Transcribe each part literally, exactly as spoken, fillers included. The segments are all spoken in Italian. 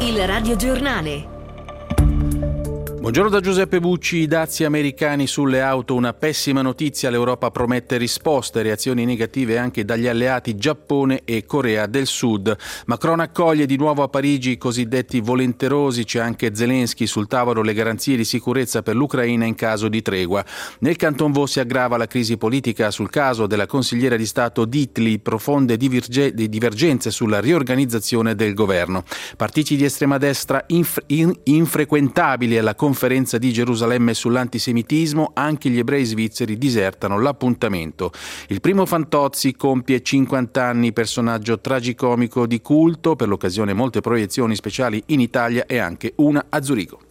Il radiogiornale. Buongiorno da Giuseppe Bucci. I dazi americani sulle auto, una pessima notizia. L'Europa promette risposte, reazioni negative anche dagli alleati Giappone e Corea del Sud. Macron accoglie di nuovo a Parigi i cosiddetti volenterosi, c'è anche Zelensky, sul tavolo le garanzie di sicurezza per l'Ucraina in caso di tregua. Nel Canton Vaud si aggrava la crisi politica sul caso della consigliera di Stato Ditli, profonde diverge- divergenze sulla riorganizzazione del governo. Partiti di estrema destra inf- in- infrequentabili alla conferenza di Gerusalemme sull'antisemitismo, anche gli ebrei svizzeri disertano l'appuntamento. Il primo Fantozzi compie cinquanta anni, personaggio tragicomico di culto, per l'occasione molte proiezioni speciali in Italia e anche una a Zurigo.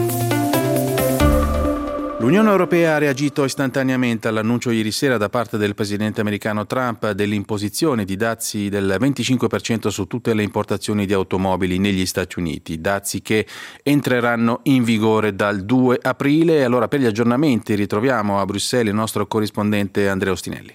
L'Unione Europea ha reagito istantaneamente all'annuncio ieri sera da parte del presidente americano Trump dell'imposizione di dazi del venticinque per cento su tutte le importazioni di automobili negli Stati Uniti, dazi che entreranno in vigore dal due aprile. E allora, per gli aggiornamenti ritroviamo a Bruxelles il nostro corrispondente Andrea Ostinelli.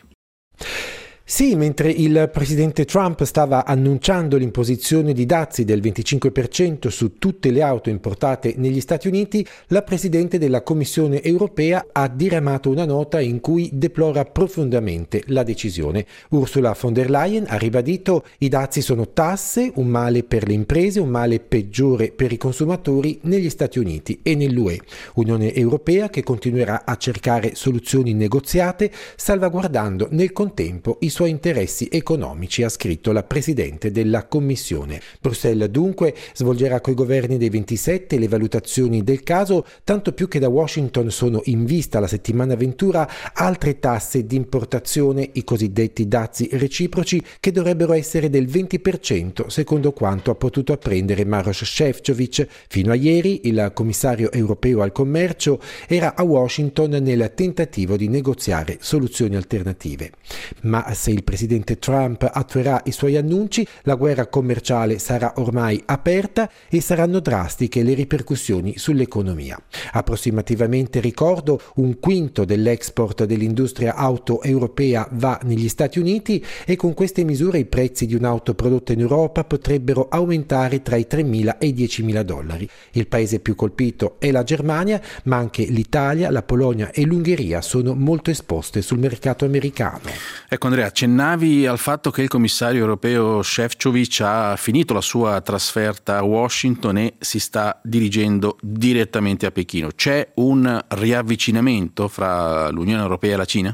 Sì, mentre il presidente Trump stava annunciando l'imposizione di dazi del venticinque per cento su tutte le auto importate negli Stati Uniti, la presidente della Commissione europea ha diramato una nota in cui deplora profondamente la decisione. Ursula von der Leyen ha ribadito: i dazi sono tasse, un male per le imprese, un male peggiore per i consumatori negli Stati Uniti e nell'U E. Unione Europea che continuerà a cercare soluzioni negoziate, salvaguardando nel contempo i suoi interessi economici, ha scritto la presidente della Commissione. Bruxelles dunque svolgerà coi governi dei ventisette le valutazioni del caso, tanto più che da Washington sono in vista la settimana ventura altre tasse di importazione, i cosiddetti dazi reciproci, che dovrebbero essere del venti per cento, secondo quanto ha potuto apprendere Maroš Šefčovič. Fino a ieri il commissario europeo al commercio era a Washington nel tentativo di negoziare soluzioni alternative. Ma se il presidente Trump attuerà i suoi annunci, la guerra commerciale sarà ormai aperta e saranno drastiche le ripercussioni sull'economia. Approssimativamente, ricordo, un quinto dell'export dell'industria auto europea va negli Stati Uniti e con queste misure i prezzi di un'auto prodotta in Europa potrebbero aumentare tra i tremila e i diecimila dollari. Il paese più colpito è la Germania, ma anche l'Italia, la Polonia e l'Ungheria sono molto esposte sul mercato americano. Ecco Andrea, accennavi al fatto che il commissario europeo Šefčovič ha finito la sua trasferta a Washington e si sta dirigendo direttamente a Pechino. C'è un riavvicinamento fra l'Unione Europea e la Cina?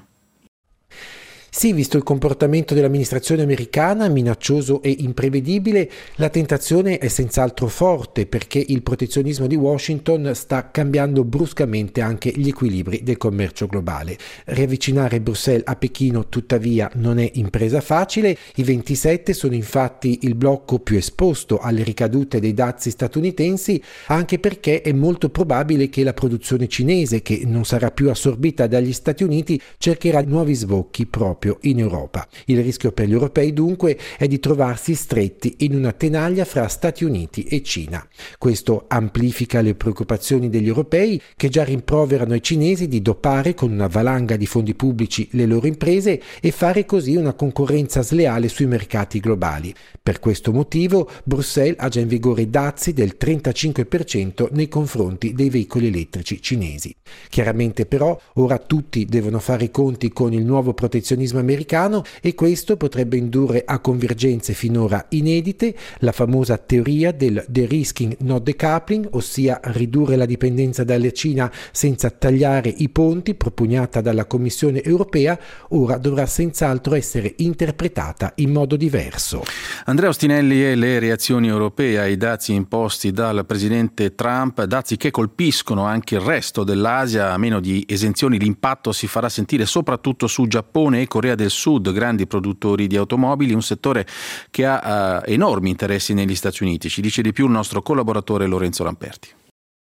Sì, visto il comportamento dell'amministrazione americana, minaccioso e imprevedibile, la tentazione è senz'altro forte, perché il protezionismo di Washington sta cambiando bruscamente anche gli equilibri del commercio globale. Riavvicinare Bruxelles a Pechino, tuttavia, non è impresa facile. I ventisette sono infatti il blocco più esposto alle ricadute dei dazi statunitensi, anche perché è molto probabile che la produzione cinese, che non sarà più assorbita dagli Stati Uniti, cercherà nuovi sbocchi proprio in Europa. Il rischio per gli europei dunque è di trovarsi stretti in una tenaglia fra Stati Uniti e Cina. Questo amplifica le preoccupazioni degli europei, che già rimproverano ai cinesi di dopare con una valanga di fondi pubblici le loro imprese e fare così una concorrenza sleale sui mercati globali. Per questo motivo Bruxelles ha già in vigore dazi del trentacinque per cento nei confronti dei veicoli elettrici cinesi. Chiaramente però ora tutti devono fare i conti con il nuovo protezionismo americano e questo potrebbe indurre a convergenze finora inedite, la famosa teoria del de-risking not decoupling, ossia ridurre la dipendenza dalla Cina senza tagliare i ponti, propugnata dalla Commissione europea, ora dovrà senz'altro essere interpretata in modo diverso. Andrea Ostinelli, e le reazioni europee ai dazi imposti dal presidente Trump, dazi che colpiscono anche il resto dell'Asia, a meno di esenzioni l'impatto si farà sentire soprattutto su Giappone e Corea del Sud, grandi produttori di automobili, un settore che ha uh, enormi interessi negli Stati Uniti. Ci dice di più il nostro collaboratore Lorenzo Lamperti.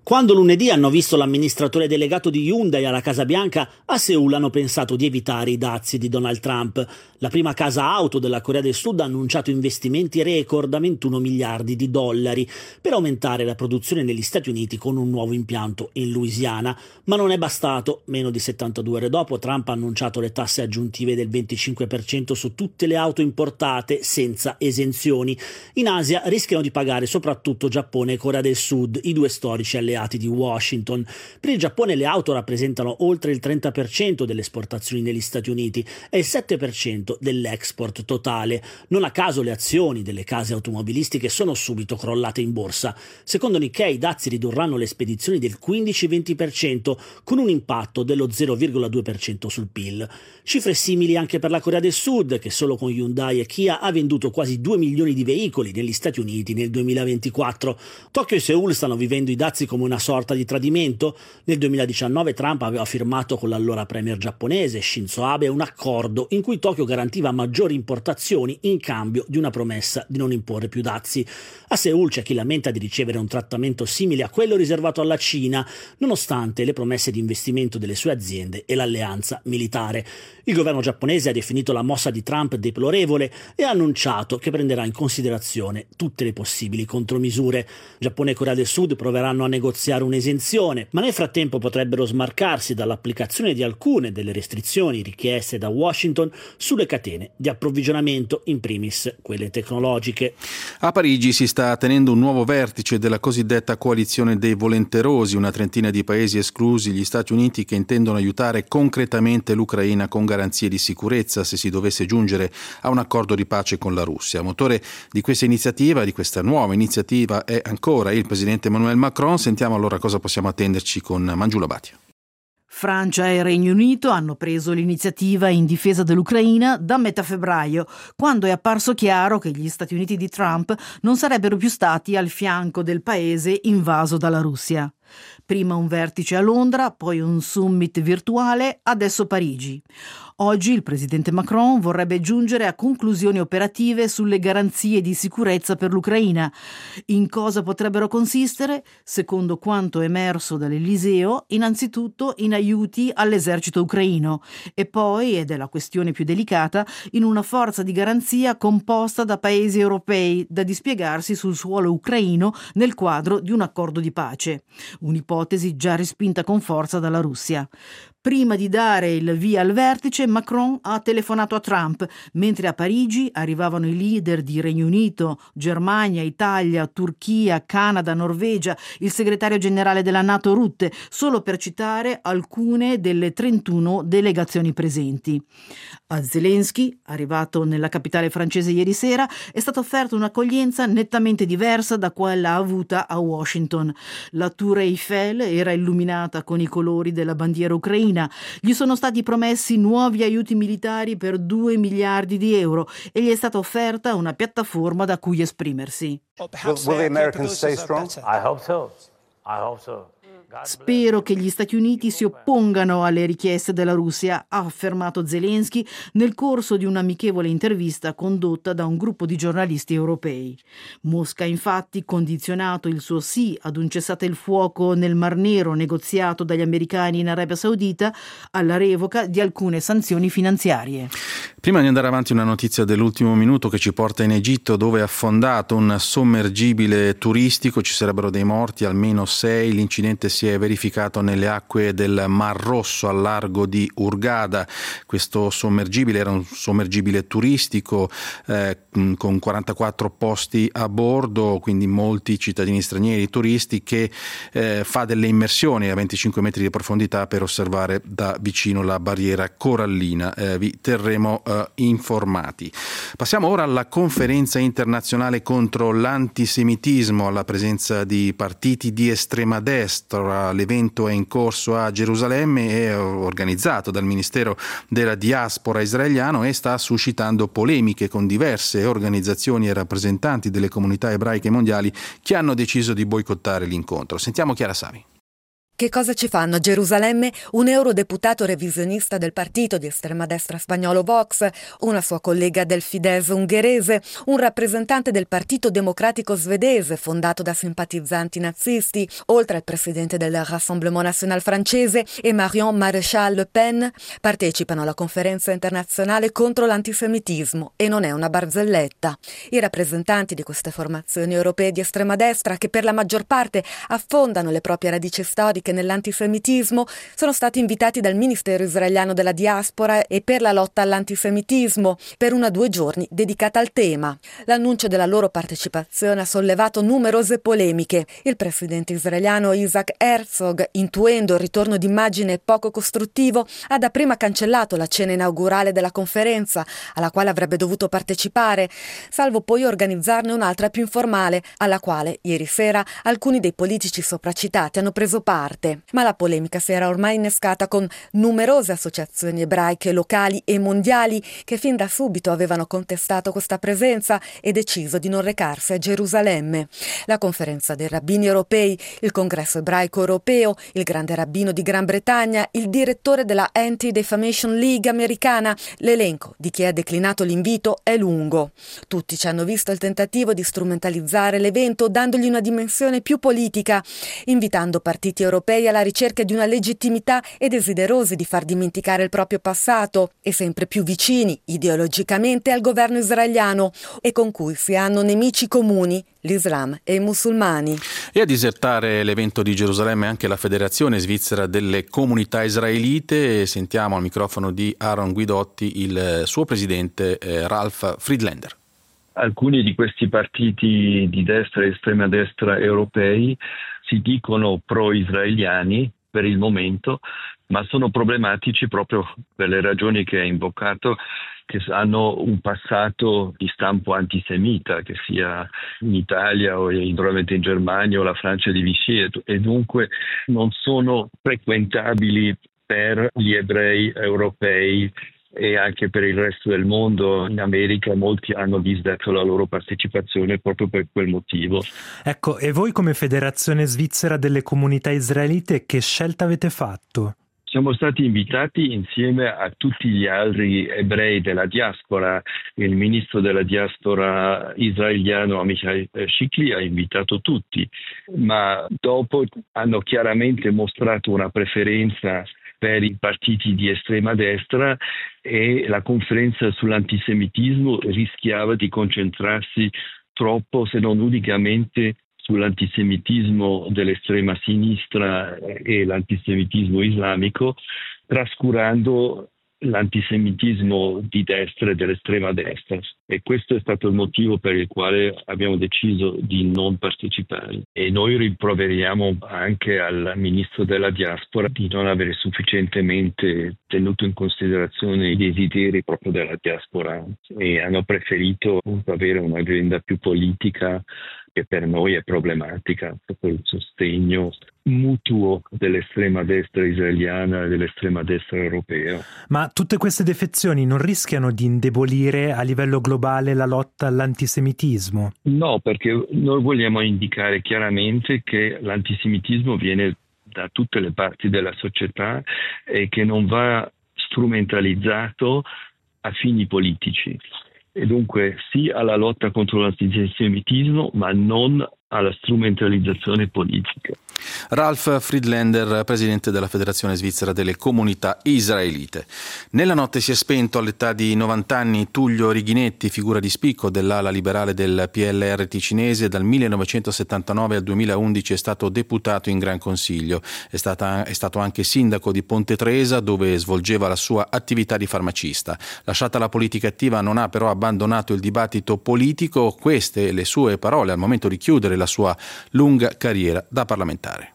Quando lunedì hanno visto l'amministratore delegato di Hyundai alla Casa Bianca, a Seul hanno pensato di evitare i dazi di Donald Trump. La prima casa auto della Corea del Sud ha annunciato investimenti record da ventuno miliardi di dollari per aumentare la produzione negli Stati Uniti con un nuovo impianto in Louisiana. Ma non è bastato. Meno di settantadue ore dopo, Trump ha annunciato le tasse aggiuntive del venticinque per cento su tutte le auto importate senza esenzioni. In Asia rischiano di pagare soprattutto Giappone e Corea del Sud, i due storici alleati di Washington. Per il Giappone le auto rappresentano oltre il trenta per cento delle esportazioni negli Stati Uniti e il sette per cento dell'export totale. Non a caso le azioni delle case automobilistiche sono subito crollate in borsa. Secondo Nikkei i dazi ridurranno le spedizioni del quindici venti per cento con un impatto dello zero virgola due per cento sul P I L. Cifre simili anche per la Corea del Sud, che solo con Hyundai e Kia ha venduto quasi due milioni di veicoli negli Stati Uniti nel duemilaventiquattro. Tokyo e Seul stanno vivendo i dazi come una sorta di tradimento. Nel duemiladiciannove Trump aveva firmato con l'allora premier giapponese Shinzo Abe un accordo in cui Tokyo garantiva maggiori importazioni in cambio di una promessa di non imporre più dazi. A Seul c'è chi lamenta di ricevere un trattamento simile a quello riservato alla Cina, nonostante le promesse di investimento delle sue aziende e l'alleanza militare. Il governo giapponese ha definito la mossa di Trump deplorevole e ha annunciato che prenderà in considerazione tutte le possibili contromisure. Giappone e Corea del Sud proveranno a negoziare un'esenzione, ma nel frattempo potrebbero smarcarsi dall'applicazione di alcune delle restrizioni richieste da Washington sulle catene di approvvigionamento, in primis quelle tecnologiche. A Parigi si sta tenendo un nuovo vertice della cosiddetta coalizione dei volenterosi, una trentina di paesi esclusi gli Stati Uniti che intendono aiutare concretamente l'Ucraina con garanzie di sicurezza se si dovesse giungere a un accordo di pace con la Russia. Motore di questa iniziativa, di questa nuova iniziativa, è ancora il presidente Emmanuel Macron. Sentiamo allora cosa possiamo attenderci con Mangiula Batia. Francia e Regno Unito hanno preso l'iniziativa in difesa dell'Ucraina da metà febbraio, quando è apparso chiaro che gli Stati Uniti di Trump non sarebbero più stati al fianco del paese invaso dalla Russia. Prima un vertice a Londra, poi un summit virtuale, adesso Parigi. Oggi il presidente Macron vorrebbe giungere a conclusioni operative sulle garanzie di sicurezza per l'Ucraina. In cosa potrebbero consistere? Secondo quanto emerso dall'Eliseo, innanzitutto in aiuti all'esercito ucraino e poi, ed è la questione più delicata, in una forza di garanzia composta da paesi europei da dispiegarsi sul suolo ucraino nel quadro di un accordo di pace. Un'ipotesi già respinta con forza dalla Russia. Prima di dare il via al vertice, Macron ha telefonato a Trump, mentre a Parigi arrivavano i leader di Regno Unito, Germania, Italia, Turchia, Canada, Norvegia, il segretario generale della NATO Rutte, solo per citare alcune delle trentuno delegazioni presenti. A Zelensky, arrivato nella capitale francese ieri sera, è stata offerta un'accoglienza nettamente diversa da quella avuta a Washington. La Tour Eiffel era illuminata con i colori della bandiera ucraina. Gli sono stati promessi nuovi aiuti militari per due miliardi di euro e gli è stata offerta una piattaforma da cui esprimersi. Will, will the Americans stay strong? I hope so. I hope so. Spero che gli Stati Uniti si oppongano alle richieste della Russia, ha affermato Zelensky nel corso di un'amichevole intervista condotta da un gruppo di giornalisti europei. Mosca ha infatti condizionato il suo sì ad un cessate il fuoco nel Mar Nero negoziato dagli americani in Arabia Saudita alla revoca di alcune sanzioni finanziarie. Prima di andare avanti, una notizia dell'ultimo minuto che ci porta in Egitto, dove è affondato un sommergibile turistico. Ci sarebbero dei morti, almeno sei. L'incidente si è verificato nelle acque del Mar Rosso al largo di Hurghada. Questo sommergibile era un sommergibile turistico eh, con quarantaquattro posti a bordo, quindi molti cittadini stranieri, turisti, che eh, fa delle immersioni a venticinque metri di profondità per osservare da vicino la barriera corallina. Eh, vi terremo eh, informati. Passiamo ora alla conferenza internazionale contro l'antisemitismo, alla presenza di partiti di estrema destra. L'evento è in corso a Gerusalemme, è organizzato dal Ministero della Diaspora israeliano e sta suscitando polemiche con diverse organizzazioni e rappresentanti delle comunità ebraiche mondiali che hanno deciso di boicottare l'incontro. Sentiamo Chiara Savi. Che cosa ci fanno a Gerusalemme un eurodeputato revisionista del partito di estrema destra spagnolo Vox, una sua collega del Fidesz ungherese, un rappresentante del Partito Democratico svedese fondato da simpatizzanti nazisti, oltre al presidente del Rassemblement National francese e Marion Maréchal Le Pen, partecipano alla conferenza internazionale contro l'antisemitismo e non è una barzelletta. I rappresentanti di queste formazioni europee di estrema destra, che per la maggior parte affondano le proprie radici storiche nell'antisemitismo, sono stati invitati dal Ministero israeliano della diaspora e per la lotta all'antisemitismo per una due giorni dedicata al tema. L'annuncio della loro partecipazione ha sollevato numerose polemiche. Il presidente israeliano Isaac Herzog, intuendo il ritorno d'immagine poco costruttivo, ha dapprima cancellato la cena inaugurale della conferenza, alla quale avrebbe dovuto partecipare, salvo poi organizzarne un'altra più informale, alla quale ieri sera alcuni dei politici sopracitati hanno preso parte. Ma la polemica si era ormai innescata con numerose associazioni ebraiche locali e mondiali che fin da subito avevano contestato questa presenza e deciso di non recarsi a Gerusalemme. La conferenza dei rabbini europei, il congresso ebraico europeo, il grande rabbino di Gran Bretagna, il direttore della Anti-Defamation League americana, l'elenco di chi ha declinato l'invito è lungo. Tutti ci hanno visto il tentativo di strumentalizzare l'evento dandogli una dimensione più politica, invitando partiti europei alla ricerca di una legittimità e desiderosi di far dimenticare il proprio passato e sempre più vicini ideologicamente al governo israeliano e con cui si hanno nemici comuni, l'Islam e i musulmani. E a disertare l'evento di Gerusalemme anche la Federazione Svizzera delle Comunità Israelite. Sentiamo al microfono di Aaron Guidotti il suo presidente eh, Ralf Friedländer. Alcuni di questi partiti di destra e estrema destra europei si dicono pro-israeliani per il momento, ma sono problematici proprio per le ragioni che ha invocato, che hanno un passato di stampo antisemita, che sia in Italia o in, probabilmente in Germania o la Francia di Vichy, e dunque non sono frequentabili per gli ebrei europei e anche per il resto del mondo. In America molti hanno disdetto la loro partecipazione proprio per quel motivo. Ecco, e voi come Federazione Svizzera delle Comunità Israelite che scelta avete fatto? Siamo stati invitati insieme a tutti gli altri ebrei della diaspora. Il ministro della diaspora israeliano Amichai Shikli ha invitato tutti, ma dopo hanno chiaramente mostrato una preferenza per i partiti di estrema destra e la conferenza sull'antisemitismo rischiava di concentrarsi troppo, se non unicamente sull'antisemitismo dell'estrema sinistra e l'antisemitismo islamico, trascurando l'antisemitismo di destra e dell'estrema destra. E questo è stato il motivo per il quale abbiamo deciso di non partecipare. E noi rimproveriamo anche al ministro della diaspora di non avere sufficientemente tenuto in considerazione i desideri proprio della diaspora e hanno preferito appunto avere un'agenda più politica, che per noi è problematica, proprio il sostegno mutuo dell'estrema destra israeliana e dell'estrema destra europea. Ma tutte queste defezioni non rischiano di indebolire a livello globale la lotta all'antisemitismo? No, perché noi vogliamo indicare chiaramente che l'antisemitismo viene da tutte le parti della società e che non va strumentalizzato a fini politici. E dunque sì alla lotta contro l'antisemitismo, ma non alla strumentalizzazione politica. Ralf Friedländer, presidente della Federazione Svizzera delle Comunità Israelite. Nella notte si è spento all'età di novanta anni Tullio Righinetti, figura di spicco dell'ala liberale del P L R ticinese. Dal millenovecentosettantanove al duemilaundici è stato deputato in Gran Consiglio. È, stata, è stato anche sindaco di Ponte Tresa, dove svolgeva la sua attività di farmacista. Lasciata la politica attiva, non ha però abbandonato il dibattito politico. Queste le sue parole al momento di chiudere la sua lunga carriera da parlamentare.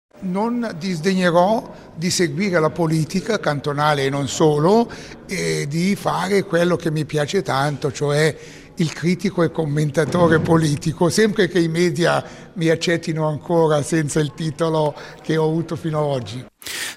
Non disdegnerò di seguire la politica cantonale e non solo, e di fare quello che mi piace tanto, cioè il critico e commentatore politico, sempre che i media mi accettino ancora senza il titolo che ho avuto fino ad oggi.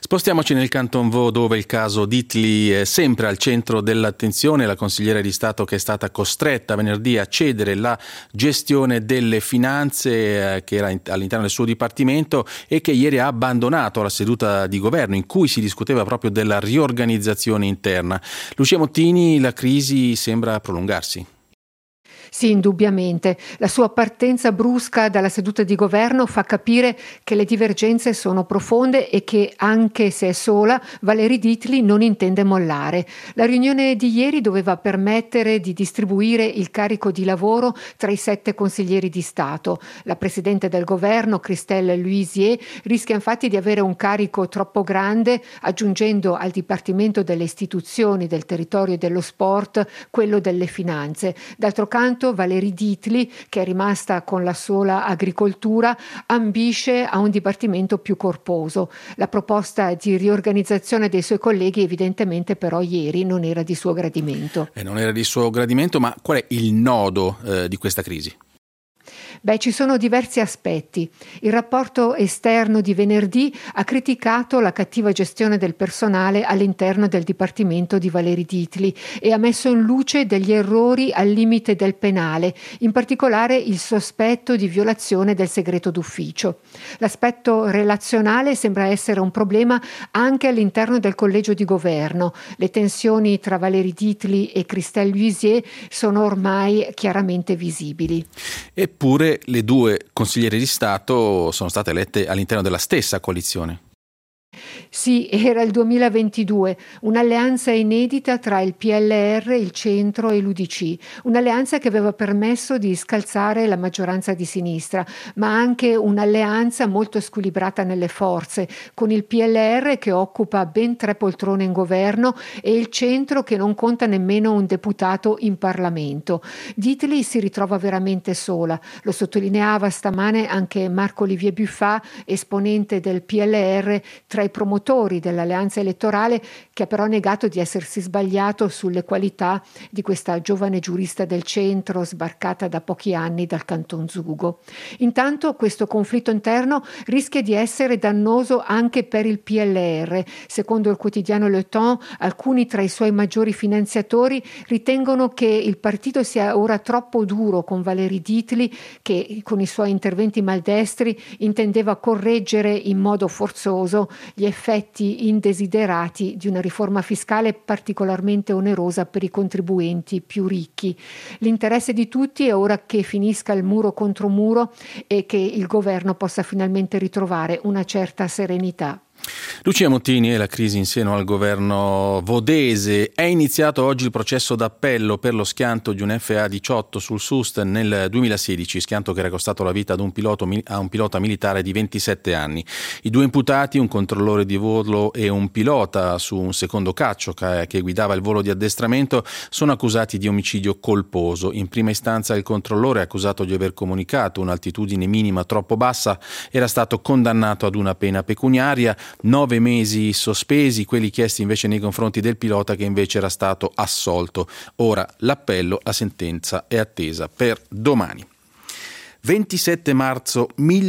Spostiamoci nel Canton Vaud, dove il caso Ditli è sempre al centro dell'attenzione. La consigliera di Stato che è stata costretta venerdì a cedere la gestione delle finanze eh, che era in, all'interno del suo dipartimento e che ieri ha abbandonato la seduta di governo in cui si discuteva proprio della riorganizzazione interna. Lucia Mottini, la crisi sembra prolungarsi. Sì, indubbiamente. La sua partenza brusca dalla seduta di governo fa capire che le divergenze sono profonde e che, anche se è sola, Valérie Ditli non intende mollare. La riunione di ieri doveva permettere di distribuire il carico di lavoro tra i sette consiglieri di Stato. La presidente del governo, Christelle Luisier, rischia infatti di avere un carico troppo grande, aggiungendo al Dipartimento delle Istituzioni, del Territorio e dello Sport quello delle Finanze. D'altro canto, Valérie Ditli, che è rimasta con la sola agricoltura, ambisce a un dipartimento più corposo. La proposta di riorganizzazione dei suoi colleghi evidentemente però ieri non era di suo gradimento. E non era di suo gradimento, ma qual è il nodo eh, di questa crisi? Beh, ci sono diversi aspetti. Il rapporto esterno di venerdì ha criticato la cattiva gestione del personale all'interno del Dipartimento di Valérie Ditli e ha messo in luce degli errori al limite del penale, in particolare il sospetto di violazione del segreto d'ufficio. L'aspetto relazionale sembra essere un problema anche all'interno del collegio di governo. Le tensioni tra Valérie Ditli e Christelle Luisier sono ormai chiaramente visibili. Eppure le due consigliere di Stato sono state elette all'interno della stessa coalizione. Sì, era il duemilaventidue, un'alleanza inedita tra il P L R, il centro e l'U D C, un'alleanza che aveva permesso di scalzare la maggioranza di sinistra, ma anche un'alleanza molto squilibrata nelle forze, con il P L R che occupa ben tre poltrone in governo e il centro che non conta nemmeno un deputato in Parlamento. Ditli si ritrova veramente sola, lo sottolineava stamane anche Marc-Olivier Buffat, esponente del P L R tra i promotori dell'alleanza elettorale, che ha però negato di essersi sbagliato sulle qualità di questa giovane giurista del centro sbarcata da pochi anni dal Canton Zugo. Intanto questo conflitto interno rischia di essere dannoso anche per il P L R. Secondo il quotidiano Le Temps, alcuni tra i suoi maggiori finanziatori ritengono che il partito sia ora troppo duro con Valérie Ditli, che con i suoi interventi maldestri intendeva correggere in modo forzoso gli effetti indesiderati di una riforma fiscale particolarmente onerosa per i contribuenti più ricchi. L'interesse di tutti è ora che finisca il muro contro muro e che il governo possa finalmente ritrovare una certa serenità. Lucia Mottini e la crisi in seno al governo vodese. È iniziato oggi il processo d'appello per lo schianto di un F A diciotto sul Soest nel duemilasedici, schianto che era costato la vita ad un, piloto, a un pilota militare di ventisette anni. I due imputati, un controllore di volo e un pilota su un secondo caccio che guidava il volo di addestramento, sono accusati di omicidio colposo. In prima istanza il controllore, accusato di aver comunicato un'altitudine minima troppo bassa, era stato condannato ad una pena pecuniaria, nove mesi sospesi, quelli chiesti invece nei confronti del pilota, che invece era stato assolto. Ora l'appello, la sentenza è attesa per domani. ventisette marzo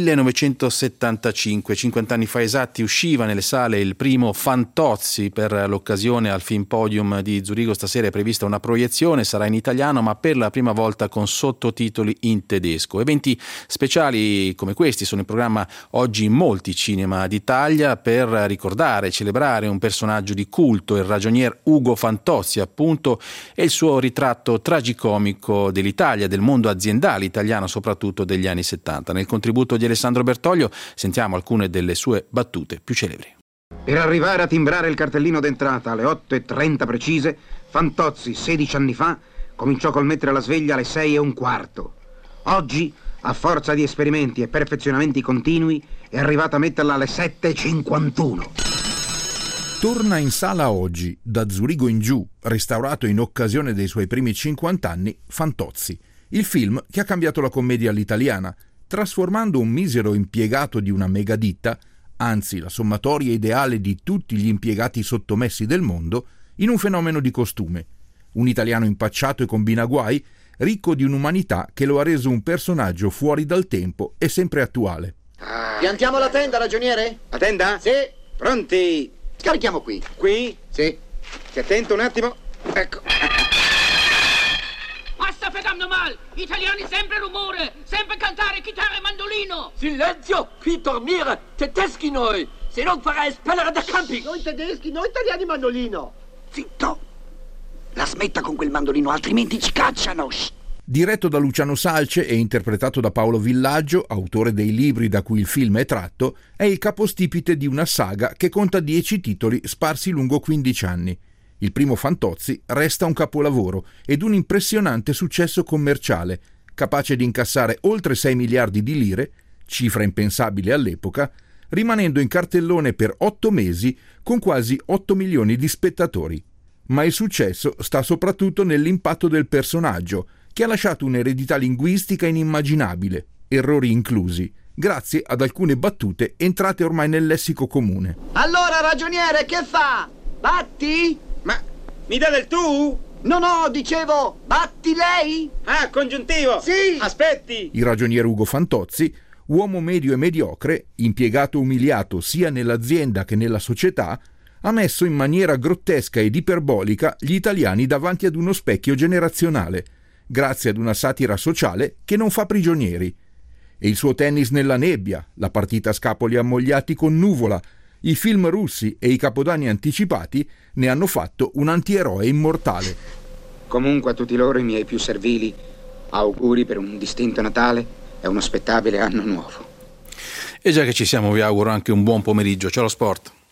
millenovecentosettantacinque, cinquanta anni fa esatti, usciva nelle sale il primo Fantozzi. Per l'occasione al Film Podium di Zurigo stasera è prevista una proiezione, sarà in italiano ma per la prima volta con sottotitoli in tedesco. Eventi speciali come questi sono in programma oggi in molti cinema d'Italia per ricordare e celebrare un personaggio di culto, il ragionier Ugo Fantozzi appunto, e il suo ritratto tragicomico dell'Italia, del mondo aziendale italiano soprattutto degli anni settanta. Nel contributo di Alessandro Bertoglio sentiamo alcune delle sue battute più celebri. Per arrivare a timbrare il cartellino d'entrata alle otto e trenta precise, Fantozzi sedici anni fa cominciò col mettere la sveglia alle sei e un quarto. Oggi, a forza di esperimenti e perfezionamenti continui, è arrivato a metterla alle sette e cinquantuno. Torna in sala oggi, da Zurigo in giù, restaurato in occasione dei suoi primi cinquanta anni, Fantozzi. Il film che ha cambiato la commedia all'italiana, trasformando un misero impiegato di una megaditta, anzi la sommatoria ideale di tutti gli impiegati sottomessi del mondo, in un fenomeno di costume. Un italiano impacciato e combinaguai, ricco di un'umanità che lo ha reso un personaggio fuori dal tempo e sempre attuale. Piantiamo la tenda, ragioniere? La tenda? Sì. Pronti? Scarichiamo qui. Qui? Sì. Stia attento un attimo. Ecco. Basta verdammt mal! Italiani sempre rumore, sempre cantare chitarra e mandolino! Silenzio! Qui dormire! Tedeschi noi! Se non farai espellere da campi! Noi tedeschi, noi italiani mandolino! Zitto! La smetta con quel mandolino, altrimenti ci cacciano! Diretto da Luciano Salce e interpretato da Paolo Villaggio, autore dei libri da cui il film è tratto, è il capostipite di una saga che conta dieci titoli sparsi lungo quindici anni. Il primo Fantozzi resta un capolavoro ed un impressionante successo commerciale, capace di incassare oltre sei miliardi di lire, cifra impensabile all'epoca, rimanendo in cartellone per otto mesi con quasi otto milioni di spettatori. Ma il successo sta soprattutto nell'impatto del personaggio, che ha lasciato un'eredità linguistica inimmaginabile, errori inclusi, grazie ad alcune battute entrate ormai nel lessico comune. Allora, ragioniere, che fa? Batti? Ma mi dà del tu? No, no, dicevo, batti lei? Ah, congiuntivo! Sì! Aspetti! Il ragioniere Ugo Fantozzi, uomo medio e mediocre, impiegato umiliato sia nell'azienda che nella società, ha messo in maniera grottesca ed iperbolica gli italiani davanti ad uno specchio generazionale, grazie ad una satira sociale che non fa prigionieri. E il suo tennis nella nebbia, la partita a scapoli ammogliati con Nuvola, i film russi e i capodanni anticipati ne hanno fatto un antieroe immortale. Comunque a tutti loro i miei più servili auguri per un distinto Natale e uno spettabile anno nuovo. E già che ci siamo vi auguro anche un buon pomeriggio. Ciao lo sport.